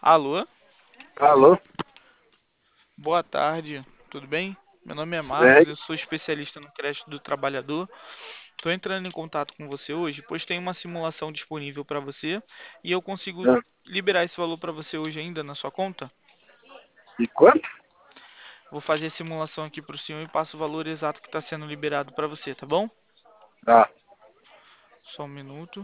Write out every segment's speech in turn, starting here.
Alô, Alô? boa tarde, tudo bem? Meu nome é Bem, Marcos, eu sou especialista no crédito do trabalhador. Estou entrando em contato com você hoje, pois tem uma simulação disponível para você e eu consigo ah, liberar esse valor para você hoje ainda na sua conta. e quanto? Vou fazer a simulação aqui para o senhor e passo o valor exato que está sendo liberado para você, tá bom? Tá, Só um minuto.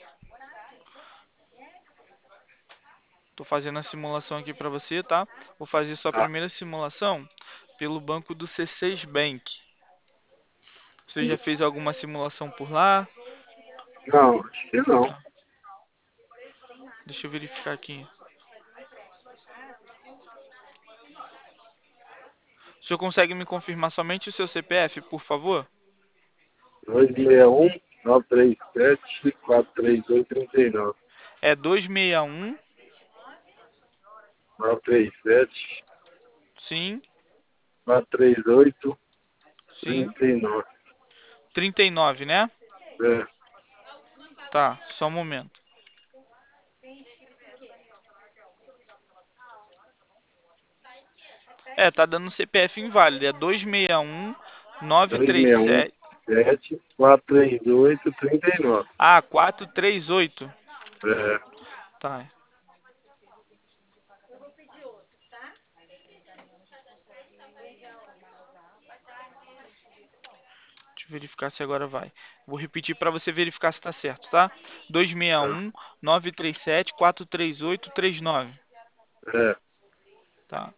Estou fazendo a simulação aqui para você, tá? Vou fazer sua tá. primeira simulação pelo banco do C6 Bank. Você já fez alguma simulação por lá? Não, acho que não. Tá. Deixa eu verificar aqui. O senhor consegue me confirmar somente o seu CPF, por favor? 261-937-438-39. É 261, 937-438-39. sim, sim, 39, né? É, Tá, só um momento. É, tá dando CPF inválido. É 261 937. 261-937-438-39. Ah, 438. É, Tá. Deixa eu verificar se agora vai. Vou repetir para você verificar se tá certo, tá? tá, 261 937 438 39. é, Tá.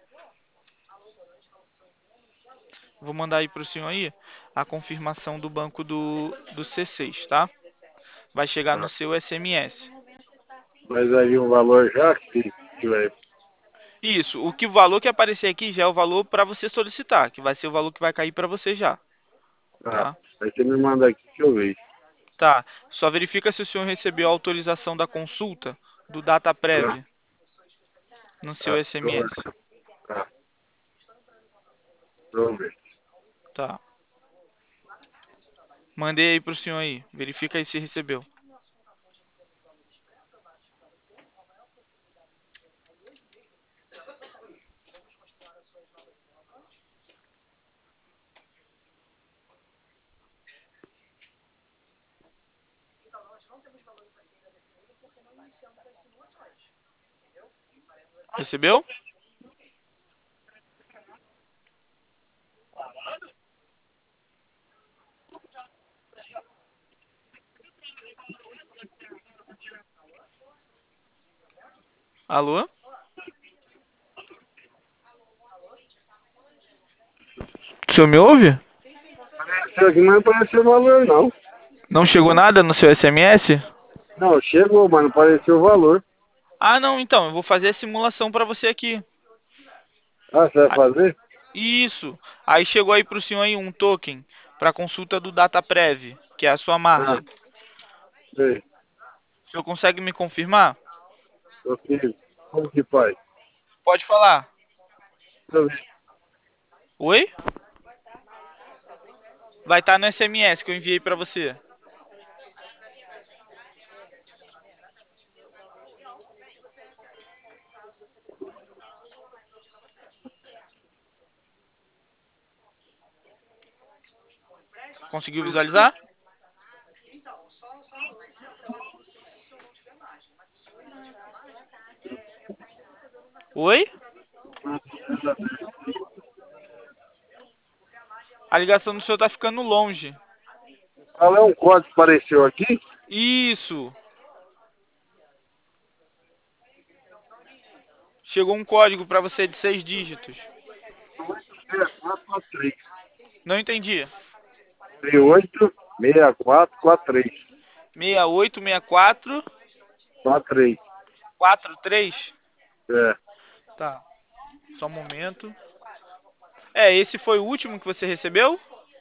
Vou mandar aí pro senhor aí a confirmação do banco do C6, tá? Vai chegar no tá. seu SMS. Mas aí o valor já que vai. Isso, o valor que aparecer aqui já é o valor para você solicitar, que vai ser o valor que vai cair para você já, Tá. tá? Aí você me manda aqui que eu vejo. Tá, só verifica se o senhor recebeu a autorização da consulta do Tá, DataPrev no seu tá. SMS. Tá, vamos ver. Tá, mandei aí pro senhor aí, verifica aí se recebeu. Recebeu? Alô? O senhor me ouve? Apareceu aqui, mas não apareceu o valor, não. Não chegou nada no seu SMS? Não, chegou, mas não apareceu o valor. Ah, não, então, eu vou fazer a simulação para você aqui. Ah, você vai Ah, fazer? isso. Aí chegou aí pro senhor aí um token para consulta do DataPrev, que é a sua Ah, margem. sei. O senhor consegue me confirmar? Meu filho, como que faz? Pode falar. Deixa eu ver. Oi? Vai estar no SMS que eu enviei para você. Conseguiu visualizar? Oi? A ligação do senhor tá ficando longe. Qual é um código que apareceu aqui? Isso. Chegou um código para você de 6 dígitos. É, 443. Não entendi. 386443. 6864 43. 43. É. Tá. Só um momento. É, esse foi o último que você recebeu?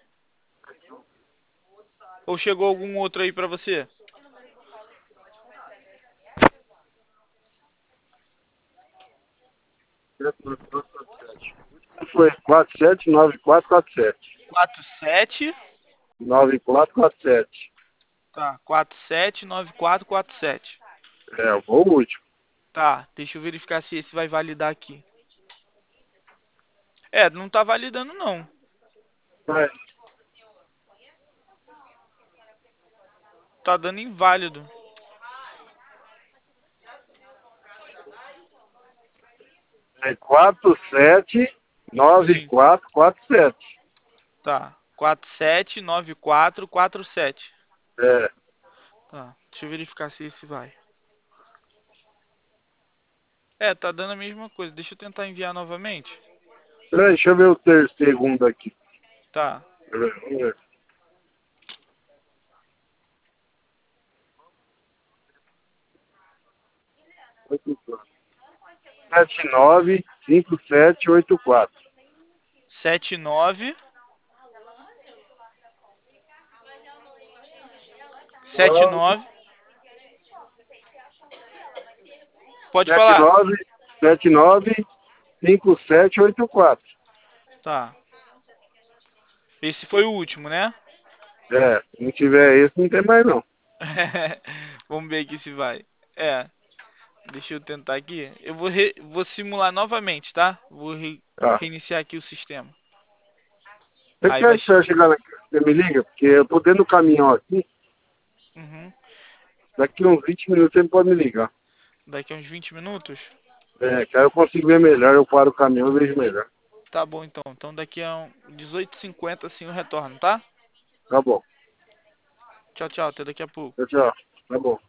Ou chegou algum outro aí para você? Foi 479447. 47. 9447. Tá. 479447. É, foi o último. Tá, deixa eu verificar se esse vai validar aqui. É, não tá validando não. Mas Tá dando inválido. é 47 Sim, 9447. tá. 479447. É. Tá, deixa eu verificar se esse vai. É, tá dando a mesma coisa. Deixa eu tentar enviar novamente. Peraí, deixa eu ver o segundo aqui. Tá. Vamos ver. Sete nove cinco sete oito quatro. 79 Nove 79. Pode sete falar. nove sete nove cinco sete oito quatro. Tá. Esse foi o último, né? É, se não tiver esse, não tem mais não. Vamos ver aqui se vai. É, deixa eu tentar aqui. Eu vou simular novamente, tá? Tá. Reiniciar aqui o sistema. Você Aí quer vai. que você chegar lá? Você me liga? Porque eu tô dentro do caminhão aqui. Uhum. Daqui uns 20 minutos você pode me ligar. Daqui a uns 20 minutos. É, que aí eu consigo ver melhor. Eu paro o caminhão e vejo melhor. Tá bom então. Então daqui a 18h50 assim eu retorno, tá? Tá bom. Tchau, tchau. Até daqui a pouco. Tchau, tchau. Tá bom.